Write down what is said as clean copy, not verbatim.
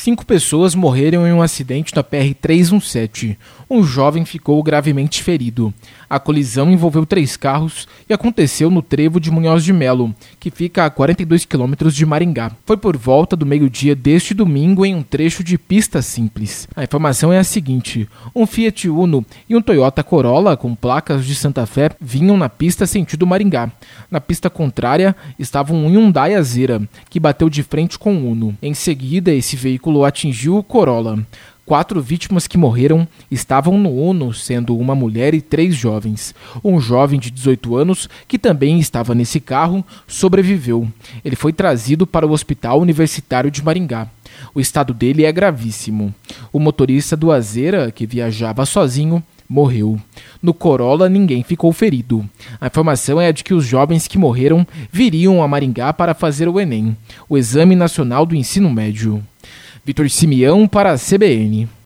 5 pessoas morreram em um acidente na PR-317. Um jovem ficou gravemente ferido. A colisão envolveu 3 carros e aconteceu no trevo de Munhoz de Melo, que fica a 42 quilômetros de Maringá. Foi por volta do meio-dia deste domingo em um trecho de pista simples. A informação é a seguinte: um Fiat Uno e um Toyota Corolla com placas de Santa Fé vinham na pista sentido Maringá. Na pista contrária estava um Hyundai Azera, que bateu de frente com o Uno. Em seguida, esse veículo atingiu o Corolla. 4 vítimas que morreram estavam no Uno, sendo uma mulher e 3 jovens. Um jovem de 18 anos, que também estava nesse carro, sobreviveu. Ele foi trazido para o Hospital Universitário de Maringá. O estado dele é gravíssimo. O motorista do Azera, que viajava sozinho, morreu. No Corolla, ninguém ficou ferido. A informação é a de que os jovens que morreram viriam a Maringá para fazer o Enem, o Exame Nacional do Ensino Médio. Vitor Simeão para a CBN.